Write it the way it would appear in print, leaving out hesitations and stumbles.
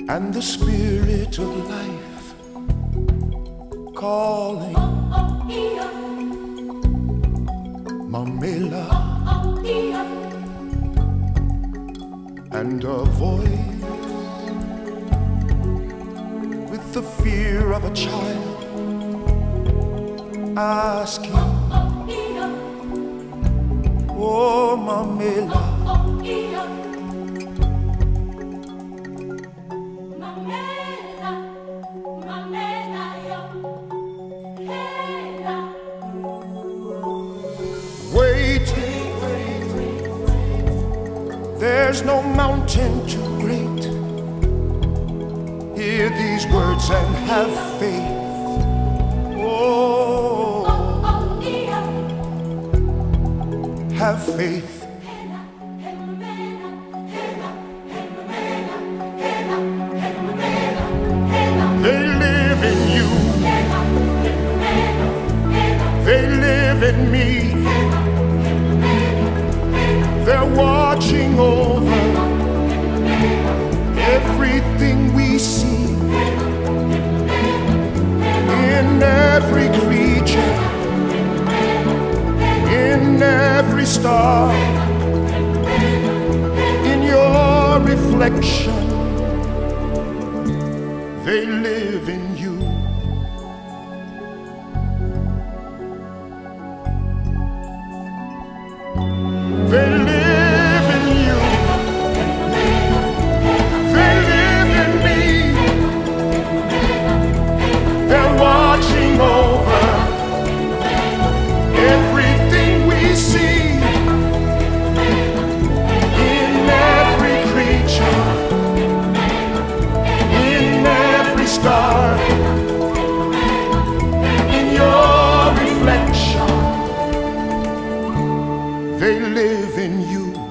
and the spirit of life calling. Mamela, and a voice with the fear of a child asking, oh Mamela, there's no mountain too great. Hear these words and have faith. Oh, have faith. They live in you. They live in me. They're watching over everything we see, in every creature, in every star, in your reflection. They live in you. They live in you. They live in me. They're watching over everything we see, in every creature, in every star, in your reflection. They live in you.